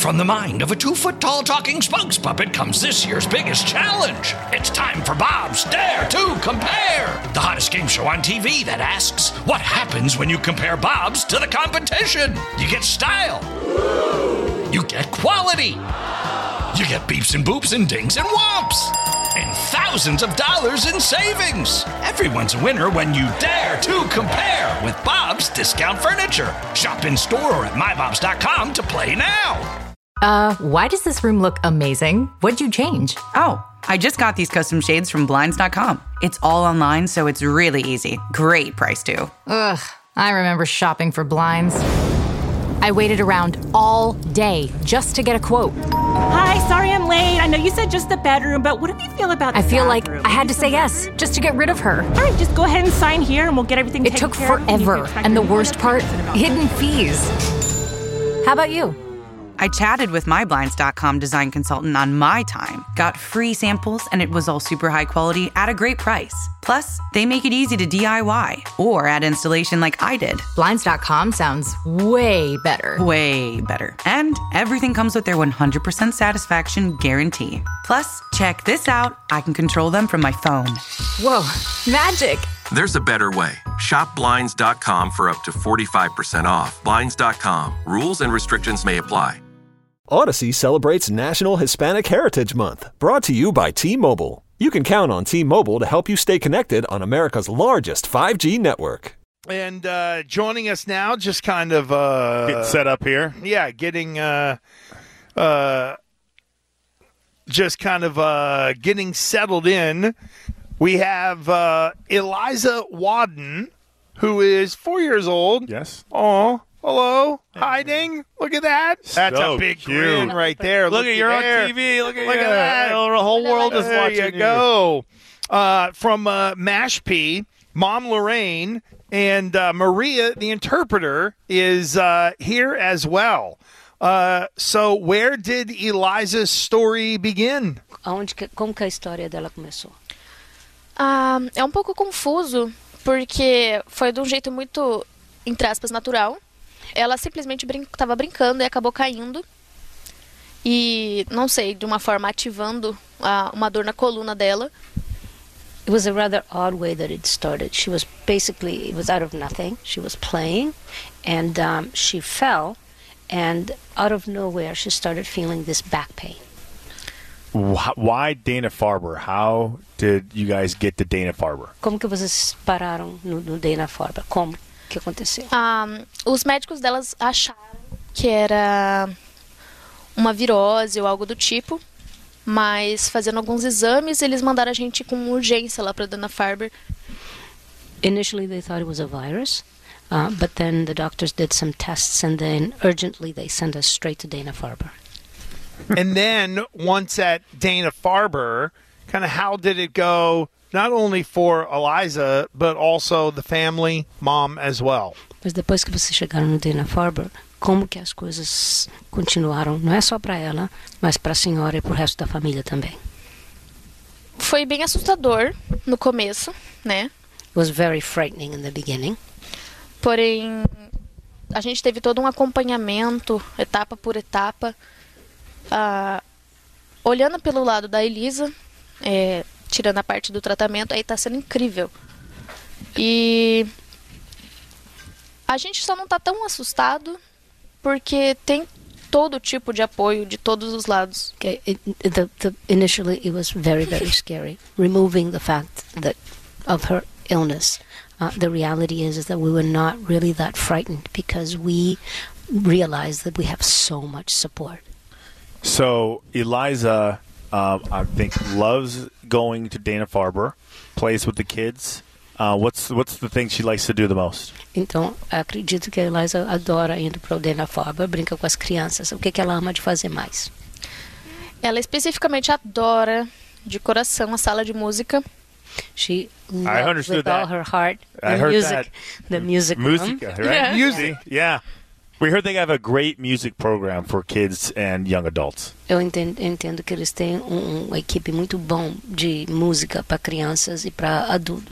From the mind of a 2-foot-tall talking spokes puppet comes this year's biggest challenge. It's time for Bob's Dare to Compare, the hottest game show on TV that asks, what happens when you compare Bobs to the competition? You get style. You get quality. You get beeps and boops and dings and whomps. And thousands of dollars in savings. Everyone's a winner when you dare to compare with Bob's Discount Furniture. Shop in store or at mybobs.com to play now. Why does this room look amazing? What'd you change? Oh, I just got these custom shades from Blinds.com. It's all online, so it's really easy. Great price, too. Ugh, I remember shopping for blinds. I waited around all day just to get a quote. Hi, sorry I'm late. I know you said just the bedroom, but what do you feel about the I feel bathroom? like I had to say yes just to get rid of her. All right, just go ahead and sign here and we'll get everything It taken took care of. forever, and the worst part, hidden fees. How about you? I chatted with my Blinds.com design consultant on my time, got free samples, and it was all super high quality at a great price. Plus, they make it easy to DIY or add installation like I did. Blinds.com sounds way better. Way better. And everything comes with their 100% satisfaction guarantee. Plus, check this out. I can control them from my phone. Whoa, magic. There's a better way. Shop Blinds.com for up to 45% off. Blinds.com. Rules and restrictions may apply. Odyssey celebrates National Hispanic Heritage Month, brought to you by T-Mobile. You can count on T-Mobile to help you stay connected on America's largest 5G network. And joining us now, just kind of get set up here. Yeah, getting getting settled in. We have Eliza Wadden, who is 4 years old. Yes. Oh, hello, hiding. Look at that. That's So a big cute. grin right there. Look at you're on there. TV. Look at that. The whole world is watching There you go. From Mashpee, Mom Lorraine and Maria, the interpreter, is here as well. So where did Eliza's story begin? Como que a história dela começou? É um pouco confuso, porque foi de um jeito muito, entre aspas, natural. Ela simplesmente estava brincando e acabou caindo. E, não sei, de uma forma ativando uma dor na coluna dela. It was a rather odd way that it started. She was basically, it was out of nothing. She was playing, and she fell, and out of nowhere she started feeling this back pain. Why Dana-Farber? How did you guys get to Dana-Farber? Como que vocês pararam no Dana-Farber? Como que aconteceu? Os médicos delas acharam que era uma virose ou algo do tipo, mas fazendo alguns exames, eles mandaram a gente com urgência lá para Dana-Farber. Initially they thought it was a virus, but then the doctors did some tests and then urgently they sent us straight to Dana-Farber. And then once at Dana-Farber, kind of how did it go, not only for Eliza, but also the family, mom as well? Mas depois que vocês chegaram no Dana-Farber, como que as coisas continuaram, não é só para ela, mas para a senhora e para o resto da família também? Foi bem assustador no começo, né? It was very frightening in the beginning. Porém, a gente teve todo um acompanhamento, etapa por etapa. Olhando pelo lado da Elisa, tirando a parte do tratamento, aí tá sendo incrível. E a gente só não tá tão assustado porque tem todo tipo de apoio de todos os lados. Okay, initially it was very, very scary. Removing the fact that of her illness, the reality is that we were not really that frightened because we realized that we have so much support. So Eliza, I think, loves going to Dana-Farber, plays with the kids. What's the thing she likes to do the most? Então, acredito que a Eliza adora indo para o Dana-Farber, brinca com as crianças. O que ela ama de fazer mais? Ela especificamente adora, de coração, a sala de música. She I understood with that. all her heart I the heard music, that. the music room. Music, right? Music, yeah. We heard they have a great music program for kids and young adults. Eu entendo que eles têm uma equipe muito bom de música para crianças e para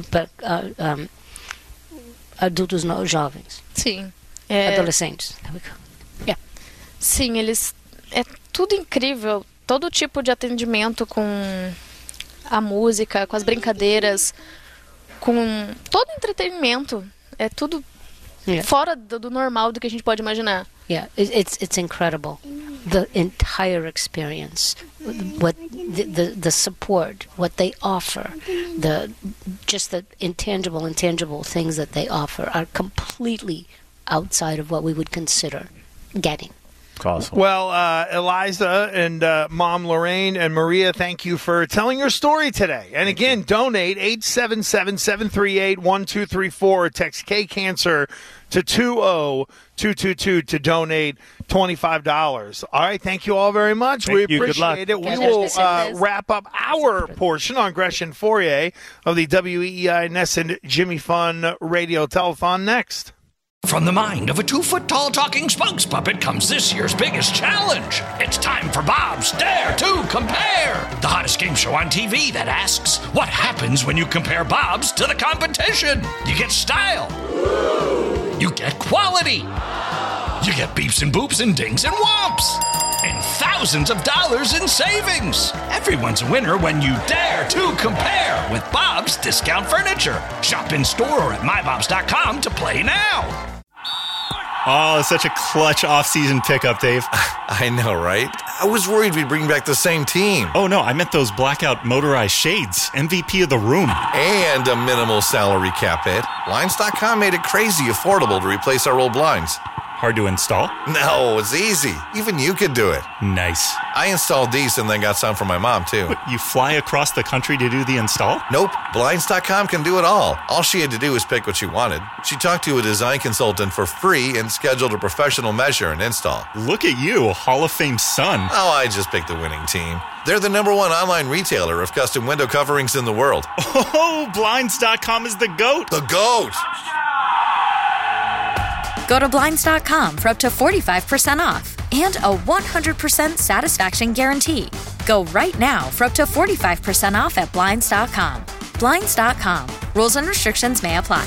adultos jovens. Sim. Adolescentes. Sim, eles É tudo incrível. Todo tipo de atendimento com a música, com as brincadeiras, com todo entretenimento. É tudo fora do normal do que a gente pode imaginar. Yeah, it's incredible. The entire experience, what the support, what they offer, just the intangible things that they offer are completely outside of what we would consider getting. Awesome. Well, Eliza and Mom Lorraine and Maria, thank you for telling your story today. And again, donate 877-738-1234. Text K-Cancer to 20222 to donate $25. All right, thank you all very much. We appreciate it. We will wrap up our portion on Gresh and Fourier of the WEEI Ness and Jimmy Fun Radio Telethon next. From the mind of a 2-foot-tall talking spokes puppet comes this year's biggest challenge. It's time for Bob's Dare to Compare, the hottest game show on TV that asks, what happens when you compare Bob's to the competition? You get style. You get quality. You get beeps and boops and dings and whomps. And thousands of dollars in savings. Everyone's a winner when you dare to compare with Bob's Discount Furniture. Shop in store or at mybobs.com to play now. Oh, such a clutch off-season pickup, Dave. I know, right? I was worried we'd bring back the same team. Oh, no, I meant those blackout motorized shades. MVP of the room. And a minimal salary cap hit. Blinds.com made it crazy affordable to replace our old blinds. Hard to install? No, it's easy. Even you could do it. Nice. I installed these and then got some for my mom, too. But you fly across the country to do the install? Nope. Blinds.com can do it all. All she had to do was pick what she wanted. She talked to a design consultant for free and scheduled a professional measure and install. Look at you, Hall of Fame son. Oh, I just picked the winning team. They're the #1 online retailer of custom window coverings in the world. Oh, Blinds.com is the GOAT. The GOAT! Go to Blinds.com for up to 45% off and a 100% satisfaction guarantee. Go right now for up to 45% off at Blinds.com. Blinds.com. Rules and restrictions may apply.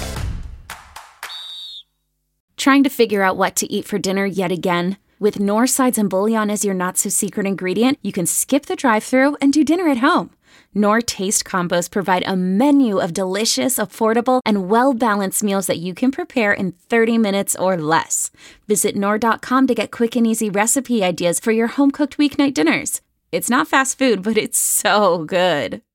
Trying to figure out what to eat for dinner yet again? With Knorr sides and bouillon as your not-so-secret ingredient, you can skip the drive-thru and do dinner at home. Knorr Taste Combos provide a menu of delicious, affordable, and well-balanced meals that you can prepare in 30 minutes or less. Visit Knorr.com to get quick and easy recipe ideas for your home-cooked weeknight dinners. It's not fast food, but it's so good.